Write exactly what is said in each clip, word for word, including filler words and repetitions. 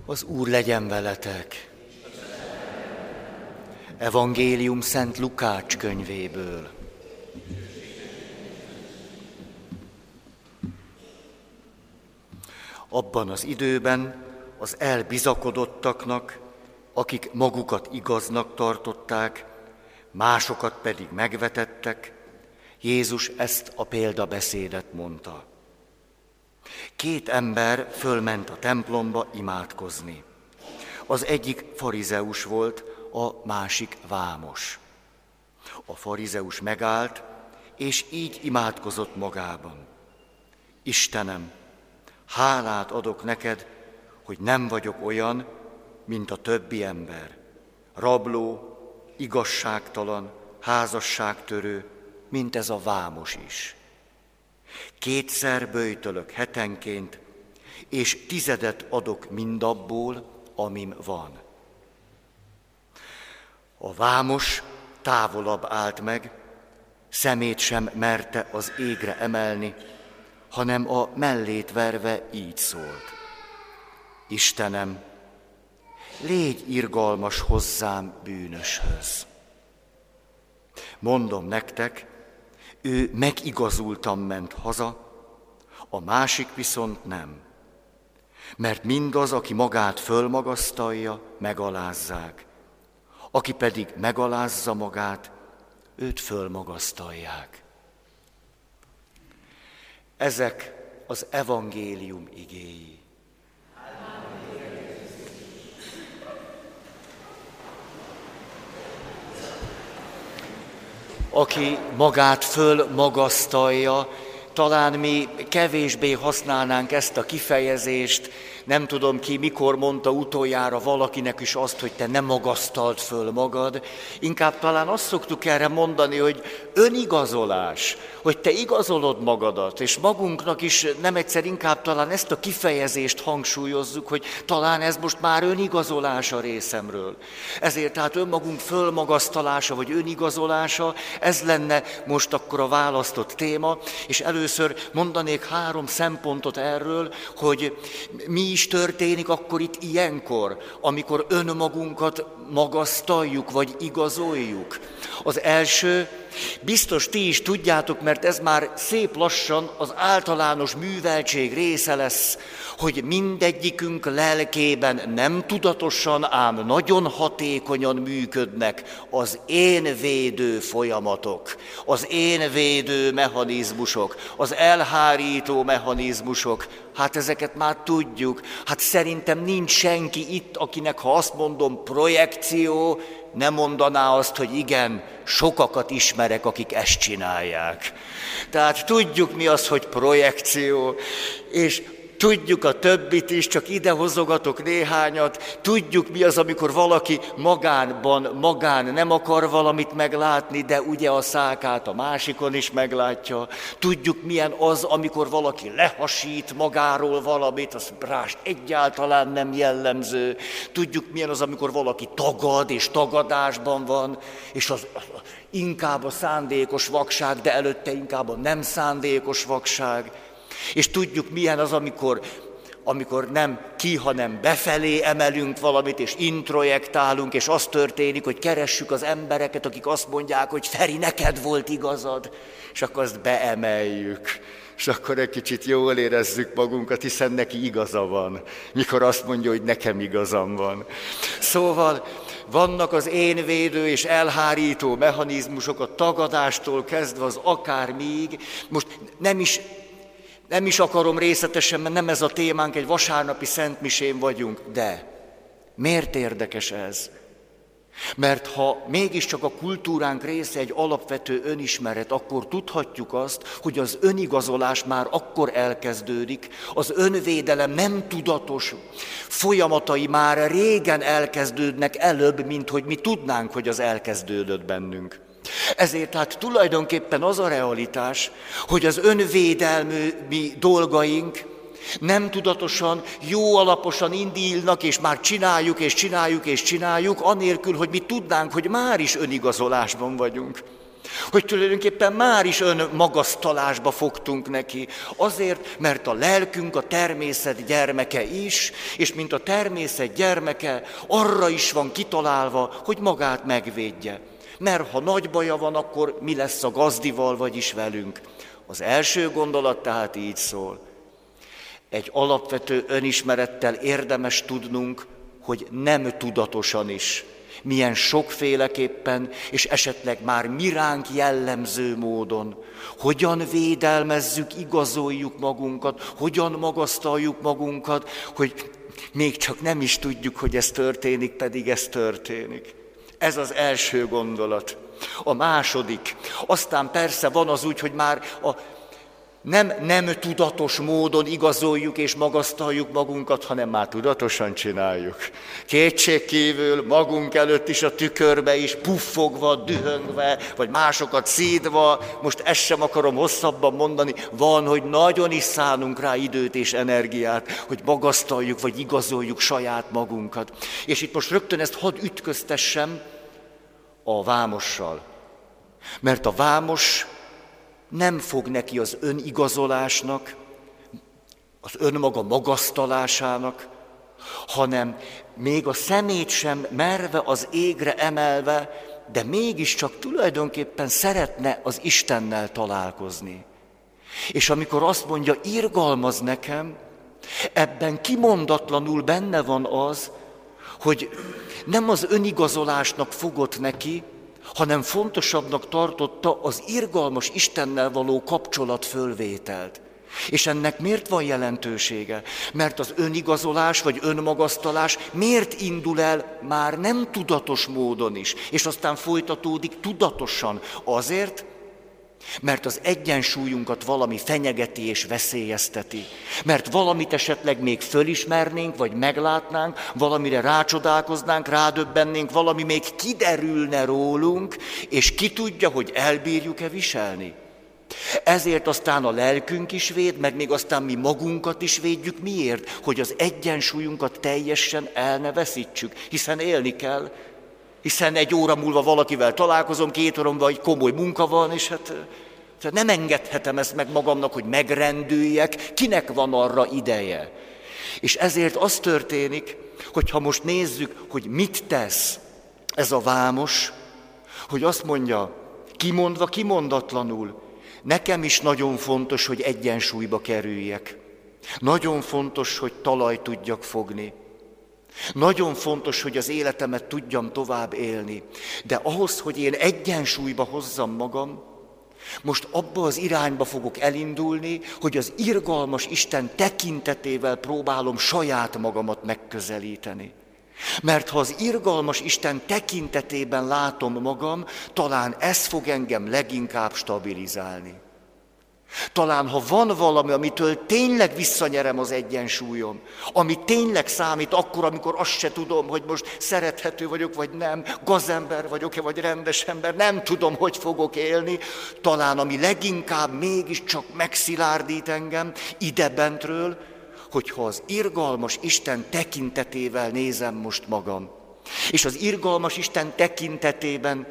Az Úr legyen veletek! Evangélium Szent Lukács könyvéből. Abban az időben az elbizakodottaknak, akik magukat igaznak tartották, másokat pedig megvetettek, Jézus ezt a példabeszédet mondta. Két ember fölment a templomba imádkozni. Az egyik farizeus volt, a másik vámos. A farizeus megállt, és így imádkozott magában. Istenem, hálát adok neked, hogy nem vagyok olyan, mint a többi ember. Rabló, igazságtalan, házasságtörő, mint ez a vámos is. Kétszer böjtölök hetenként, és tizedet adok mindabból, amim van. A vámos távolabb állt meg, szemét sem merte az égre emelni, hanem a mellét verve így szólt. Istenem, légy irgalmas hozzám bűnöshöz. Mondom nektek, ő megigazultan ment haza, a másik viszont nem. Mert mindaz, aki magát fölmagasztalja, megalázzák. Aki pedig megalázza magát, őt fölmagasztalják. Ezek az evangélium igéi. Aki magát fölmagasztalja, talán mi kevésbé használnánk ezt a kifejezést, nem tudom ki, mikor mondta utoljára valakinek is azt, hogy te ne magasztald föl magad. Inkább talán azt szoktuk erre mondani, hogy önigazolás, hogy te igazolod magadat, és magunknak is nem egyszer inkább talán ezt a kifejezést hangsúlyozzuk, hogy talán ez most már önigazolás a részemről. Ezért tehát önmagunk fölmagasztalása, vagy önigazolása, ez lenne most akkor a választott téma, és először mondanék három szempontot erről, hogy mi is történik akkor itt ilyenkor, amikor önmagunkat magasztaljuk, vagy igazoljuk. Az első, biztos ti is tudjátok, mert ez már szép lassan az általános műveltség része lesz, hogy mindegyikünk lelkében nem tudatosan, ám nagyon hatékonyan működnek az én védő folyamatok, az én védő mechanizmusok, az elhárító mechanizmusok. Hát ezeket már tudjuk. Hát szerintem nincs senki itt, akinek, ha azt mondom projekció, nem mondaná azt, hogy igen, sokakat ismerek, akik ezt csinálják. Tehát tudjuk mi az, hogy projekció, és tudjuk a többit is, csak ide hozogatok néhányat. Tudjuk mi az, amikor valaki magánban, magán nem akar valamit meglátni, de ugye a szákát a másikon is meglátja. Tudjuk milyen az, amikor valaki lehasít magáról valamit, az rást egyáltalán nem jellemző. Tudjuk milyen az, amikor valaki tagad és tagadásban van, és az inkább a szándékos vakság, de előtte inkább a nem szándékos vakság. És tudjuk, milyen az, amikor, amikor nem ki, hanem befelé emelünk valamit, és introjektálunk, és az történik, hogy keressük az embereket, akik azt mondják, hogy Feri, neked volt igazad, és akkor azt beemeljük. És akkor egy kicsit jól érezzük magunkat, hiszen neki igaza van, mikor azt mondja, hogy nekem igazam van. Szóval vannak az én védő és elhárító mechanizmusok, a tagadástól kezdve az akármíg. Most nem is... Nem is akarom részletesen, mert nem ez a témánk, egy vasárnapi szentmisén vagyunk, de miért érdekes ez? Mert ha mégiscsak a kultúránk része egy alapvető önismeret, akkor tudhatjuk azt, hogy az önigazolás már akkor elkezdődik, az önvédelem nem tudatos folyamatai már régen elkezdődnek előbb, mint hogy mi tudnánk, hogy az elkezdődött bennünk. Ezért hát tulajdonképpen az a realitás, hogy az önvédelmi dolgaink nem tudatosan, jó alaposan indulnak, és már csináljuk, és csináljuk, és csináljuk, anélkül, hogy mi tudnánk, hogy már is önigazolásban vagyunk. Hogy tulajdonképpen már is önmagasztalásba fogtunk neki. Azért, mert a lelkünk a természet gyermeke is, és mint a természet gyermeke, arra is van kitalálva, hogy magát megvédje. Mert ha nagy baja van, akkor mi lesz a gazdival, vagyis velünk? Az első gondolat tehát így szól. Egy alapvető önismerettel érdemes tudnunk, hogy nem tudatosan is, milyen sokféleképpen, és esetleg már miránk jellemző módon, hogyan védelmezzük, igazoljuk magunkat, hogyan magasztaljuk magunkat, hogy még csak nem is tudjuk, hogy ez történik, pedig ez történik. Ez az első gondolat. A második. Aztán persze van az úgy, hogy már a nem, nem tudatos módon igazoljuk és magasztaljuk magunkat, hanem már tudatosan csináljuk. Kétségkívül magunk előtt is a tükörbe is puffogva, dühöngve, vagy másokat szídva, most ezt sem akarom hosszabban mondani, van, hogy nagyon is szánunk rá időt és energiát, hogy magasztaljuk vagy igazoljuk saját magunkat. És itt most rögtön ezt hadd ütköztessem a vámossal. Mert a vámos nem fog neki az önigazolásnak, az önmaga magasztalásának, hanem még a szemét sem merve az égre emelve, de mégiscsak tulajdonképpen szeretne az Istennel találkozni. És amikor azt mondja, irgalmaz nekem, ebben kimondatlanul benne van az, hogy nem az önigazolásnak fogott neki, hanem fontosabbnak tartotta az irgalmas Istennel való kapcsolat fölvételt. És ennek miért van jelentősége? Mert az önigazolás vagy önmagasztalás miért indul el már nem tudatos módon is, és aztán folytatódik tudatosan? Azért, mert az egyensúlyunkat valami fenyegeti és veszélyezteti. Mert valamit esetleg még fölismernénk, vagy meglátnánk, valamire rácsodálkoznánk, rádöbbennénk, valami még kiderülne rólunk, és ki tudja, hogy elbírjuk-e viselni. Ezért aztán a lelkünk is véd, meg még aztán mi magunkat is védjük. Miért? Hogy az egyensúlyunkat teljesen el ne veszítsük, hiszen élni kell. Hiszen egy óra múlva valakivel találkozom, két óra múlva egy komoly munka van, és hát nem engedhetem ezt meg magamnak, hogy megrendüljek, kinek van arra ideje. És ezért az történik, hogyha most nézzük, hogy mit tesz ez a vámos, hogy azt mondja, kimondva, kimondatlanul, nekem is nagyon fontos, hogy egyensúlyba kerüljek. Nagyon fontos, hogy talajt tudjak fogni. Nagyon fontos, hogy az életemet tudjam tovább élni, de ahhoz, hogy én egyensúlyba hozzam magam, most abba az irányba fogok elindulni, hogy az irgalmas Isten tekintetével próbálom saját magamat megközelíteni. Mert ha az irgalmas Isten tekintetében látom magam, talán ez fog engem leginkább stabilizálni. Talán, ha van valami, amitől tényleg visszanyerem az egyensúlyom, ami tényleg számít akkor, amikor azt se tudom, hogy most szerethető vagyok, vagy nem, gazember vagyok-e, vagy rendes ember, nem tudom, hogy fogok élni, talán ami leginkább mégiscsak megszilárdít engem idebentről, hogyha az irgalmas Isten tekintetével nézem most magam. És az irgalmas Isten tekintetében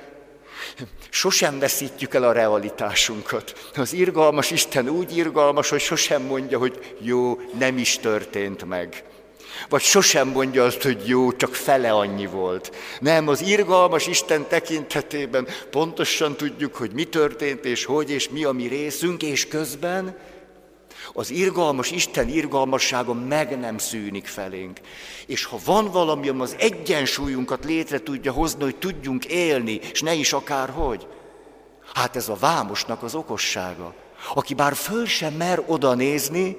sosem veszítjük el a realitásunkat. Az irgalmas Isten úgy irgalmas, hogy sosem mondja, hogy jó, nem is történt meg. Vagy sosem mondja azt, hogy jó, csak fele annyi volt. Nem, az irgalmas Isten tekintetében pontosan tudjuk, hogy mi történt, és hogy, és mi a mi részünk, és közben az irgalmas Isten irgalmassága meg nem szűnik felénk. És ha van valami, ami az egyensúlyunkat létre tudja hozni, hogy tudjunk élni, és ne is akárhogy, hát ez a vámosnak az okossága. Aki bár föl sem mer oda nézni,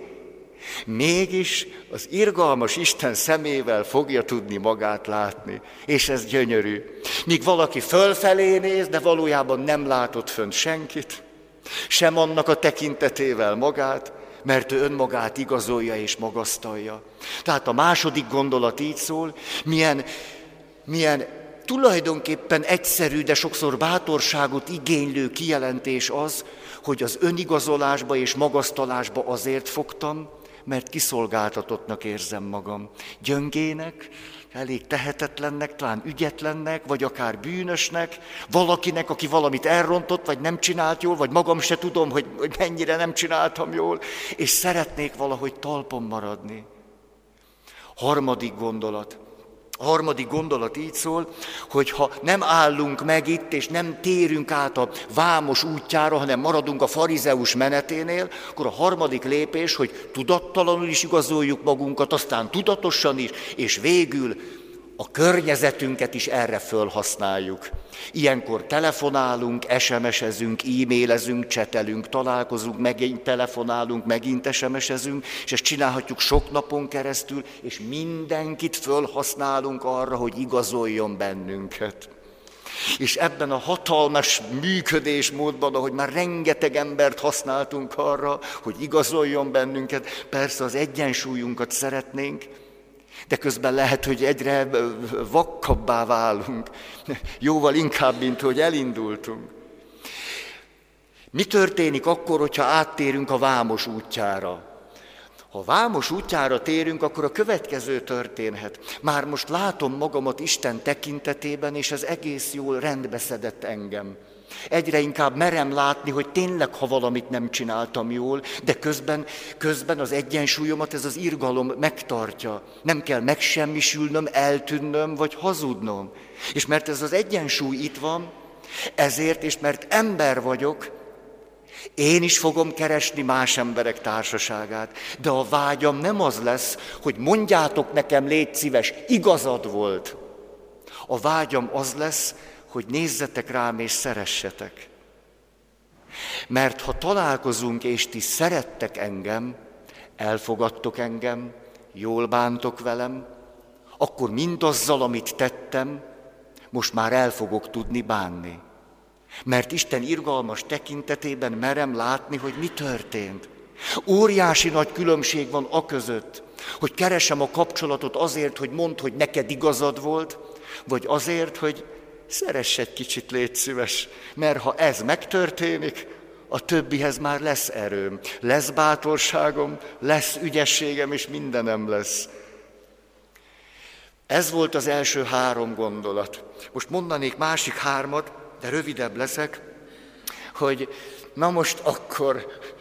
mégis az irgalmas Isten szemével fogja tudni magát látni. És ez gyönyörű. Míg valaki fölfelé néz, de valójában nem látott fönt senkit, sem annak a tekintetével magát, mert ő önmagát igazolja és magasztalja. Tehát a második gondolat így szól, milyen, milyen tulajdonképpen egyszerű, de sokszor bátorságot igénylő kijelentés az, hogy az önigazolásba és magasztalásba azért fogtam, mert kiszolgáltatottnak érzem magam. Gyöngének, elég tehetetlennek, talán ügyetlennek, vagy akár bűnösnek, valakinek, aki valamit elrontott, vagy nem csinált jól, vagy magam se tudom, hogy, hogy mennyire nem csináltam jól, és szeretnék valahogy talpon maradni. Harmadik gondolat. A harmadik gondolat így szól, hogy ha nem állunk meg itt, és nem térünk át a vámos útjára, hanem maradunk a farizeus meneténél, akkor a harmadik lépés, hogy tudattalanul is igazoljuk magunkat, aztán tudatosan is, és végül a környezetünket is erre fölhasználjuk. Ilyenkor telefonálunk, es em es-ezünk, e-mailezünk, csetelünk, találkozunk, megint telefonálunk, megint es em es-ezünk, és ezt csinálhatjuk sok napon keresztül, és mindenkit fölhasználunk arra, hogy igazoljon bennünket. És ebben a hatalmas működésmódban, ahogy már rengeteg embert használtunk arra, hogy igazoljon bennünket, persze az egyensúlyunkat szeretnénk, de közben lehet, hogy egyre vakkabbá válunk, jóval inkább, mint hogy elindultunk. Mi történik akkor, hogyha áttérünk a vámos útjára? Ha vámos útjára térünk, akkor a következő történhet. Már most látom magamat Isten tekintetében, és ez egész jól rendbe szedett engem. Egyre inkább merem látni, hogy tényleg, ha valamit nem csináltam jól, de közben, közben az egyensúlyomat ez az irgalom megtartja. Nem kell megsemmisülnöm, eltűnnöm, vagy hazudnom. És mert ez az egyensúly itt van, ezért, és mert ember vagyok, én is fogom keresni más emberek társaságát. De a vágyam nem az lesz, hogy mondjátok nekem, légy szíves, igazad volt. A vágyam az lesz, hogy nézzetek rám és szeressetek. Mert ha találkozunk és ti szerettek engem, elfogadtok engem, jól bántok velem, akkor mindazzal, amit tettem, most már el fogok tudni bánni. Mert Isten irgalmas tekintetében merem látni, hogy mi történt. Óriási nagy különbség van aközött, hogy keresem a kapcsolatot azért, hogy mondd, hogy neked igazad volt, vagy azért, hogy szeress egy kicsit, légy szíves, mert ha ez megtörténik, a többihez már lesz erőm, lesz bátorságom, lesz ügyességem, és mindenem lesz. Ez volt az első három gondolat. Most mondanék másik hármat, de rövidebb leszek, hogy na most akkor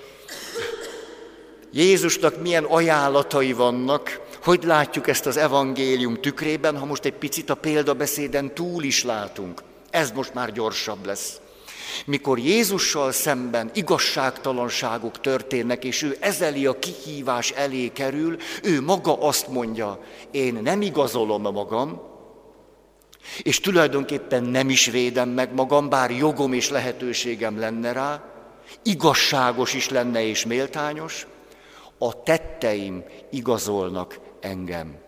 Jézusnak milyen ajánlatai vannak, hogy látjuk ezt az evangélium tükrében, ha most egy picit a példabeszéden túl is látunk. Ez most már gyorsabb lesz. Mikor Jézussal szemben igazságtalanságok történnek, és ő ezeli a kihívás elé kerül, ő maga azt mondja, én nem igazolom magam, és tulajdonképpen nem is védem meg magam, bár jogom és lehetőségem lenne rá, igazságos is lenne és méltányos, a tetteim igazolnak engem.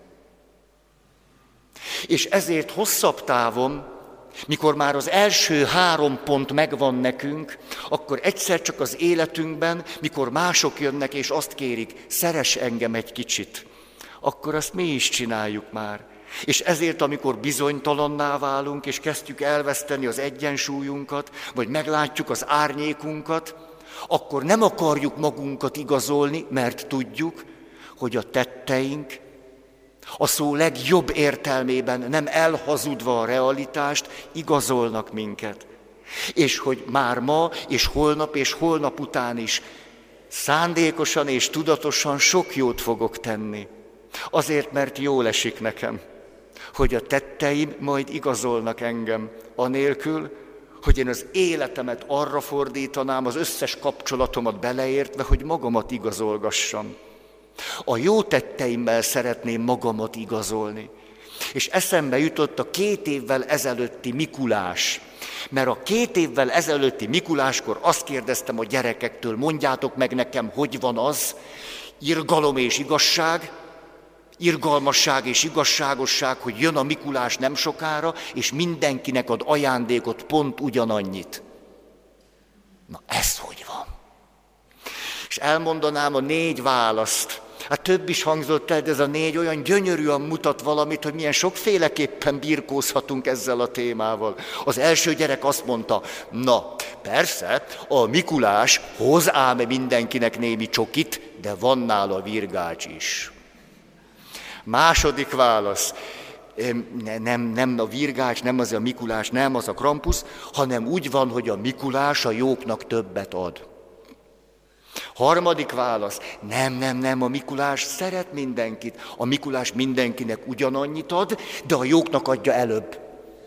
És ezért hosszabb távon, mikor már az első három pont megvan nekünk, akkor egyszer csak az életünkben, mikor mások jönnek és azt kérik, szeress engem egy kicsit, akkor azt mi is csináljuk már. És ezért, amikor bizonytalanná válunk, és kezdjük elveszteni az egyensúlyunkat, vagy meglátjuk az árnyékunkat, akkor nem akarjuk magunkat igazolni, mert tudjuk, hogy a tetteink a szó legjobb értelmében, nem elhazudva a realitást, igazolnak minket. És hogy már ma, és holnap, és holnap után is szándékosan és tudatosan sok jót fogok tenni. Azért, mert jól esik nekem, hogy a tetteim majd igazolnak engem, anélkül, hogy én az életemet arra fordítanám, az összes kapcsolatomat beleértve, hogy magamat igazolgassam. A jó tetteimmel szeretném magamat igazolni. És eszembe jutott a két évvel ezelőtti Mikulás. Mert a két évvel ezelőtti Mikuláskor azt kérdeztem a gyerekektől, mondjátok meg nekem, hogy van az, irgalom és igazság, irgalmasság és igazságosság, hogy jön a Mikulás nem sokára, és mindenkinek ad ajándékot pont ugyanannyit. Na ez hogy van? És elmondanám a négy választ, Hát több is hangzott el, de ez a négy olyan gyönyörűen mutat valamit, hogy milyen sokféleképpen birkózhatunk ezzel a témával. Az első gyerek azt mondta, na, persze, a Mikulás hoz ám mindenkinek némi csokit, de van nála virgács is. Második válasz, nem, nem a virgács, nem az a Mikulás, nem az a Krampus, hanem úgy van, hogy a Mikulás a jóknak többet ad. Harmadik válasz, nem, nem, nem, a Mikulás szeret mindenkit. A Mikulás mindenkinek ugyanannyit ad, de a jóknak adja előbb.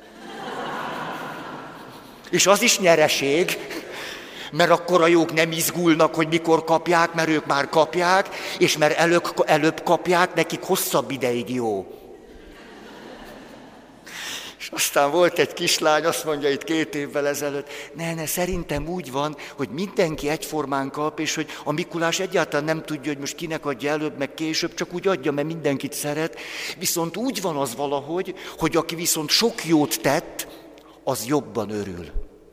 És az is nyereség, mert akkor a jók nem izgulnak, hogy mikor kapják, mert ők már kapják, és mert előbb, előbb kapják, nekik hosszabb ideig jó. És aztán volt egy kislány, azt mondja itt két évvel ezelőtt, ne, ne, szerintem úgy van, hogy mindenki egyformán kap, és hogy a Mikulás egyáltalán nem tudja, hogy most kinek adja előbb, meg később, csak úgy adja, mert mindenkit szeret. Viszont úgy van az valahogy, hogy aki viszont sok jót tett, az jobban örül.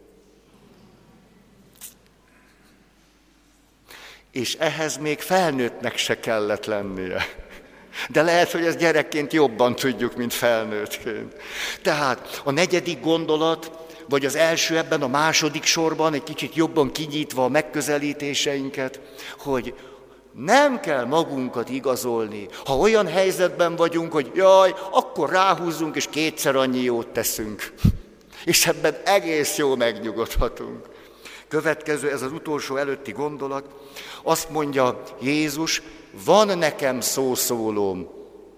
És ehhez még felnőttnek se kellett lennie. De lehet, hogy ezt gyerekként jobban tudjuk, mint felnőttként. Tehát a negyedik gondolat, vagy az első ebben, a második sorban, egy kicsit jobban kinyitva a megközelítéseinket, hogy nem kell magunkat igazolni. Ha olyan helyzetben vagyunk, hogy jaj, akkor ráhúzzunk, és kétszer annyi jót teszünk. És ebben egész jól megnyugodhatunk. Következő, ez az utolsó előtti gondolat, azt mondja Jézus, van nekem szószólóm,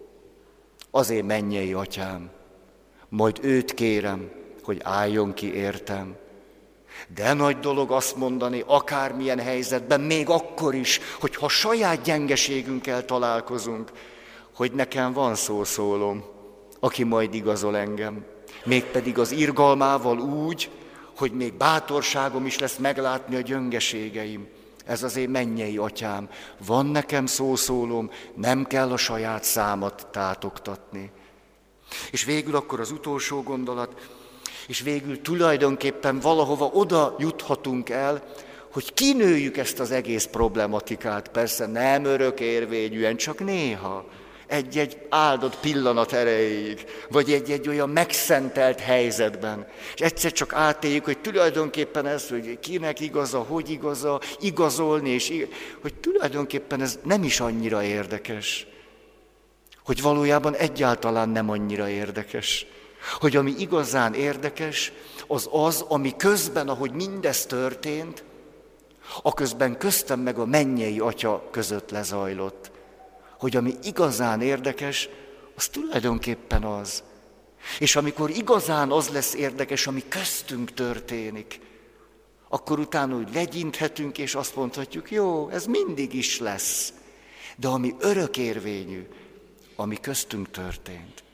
az én mennyei atyám, majd őt kérem, hogy álljon ki értem. De nagy dolog azt mondani, akármilyen helyzetben, még akkor is, hogyha saját gyengeségünkkel találkozunk, hogy nekem van szószólóm, aki majd igazol engem. Mégpedig az irgalmával úgy, hogy még bátorságom is lesz meglátni a gyöngeségeim. Ez az én mennyei atyám. Van nekem szószólóm, nem kell a saját számat tátogtatni. És végül akkor az utolsó gondolat, és végül tulajdonképpen valahova oda juthatunk el, hogy kinőjük ezt az egész problematikát. Persze nem örökérvényűen, csak néha. Egy-egy áldott pillanat erejéig, vagy egy-egy olyan megszentelt helyzetben. És egyszer csak átéljük, hogy tulajdonképpen ez, hogy kinek igaza, hogy igaza, igazolni, és ig- hogy tulajdonképpen ez nem is annyira érdekes. Hogy valójában egyáltalán nem annyira érdekes. Hogy ami igazán érdekes, az az, ami közben, ahogy mindez történt, aközben köztem meg a mennyei Atya között lezajlott. Hogy ami igazán érdekes, az tulajdonképpen az. És amikor igazán az lesz érdekes, ami köztünk történik, akkor utána úgy legyinthetünk, és azt mondhatjuk, jó, ez mindig is lesz. De ami örökérvényű, ami köztünk történt.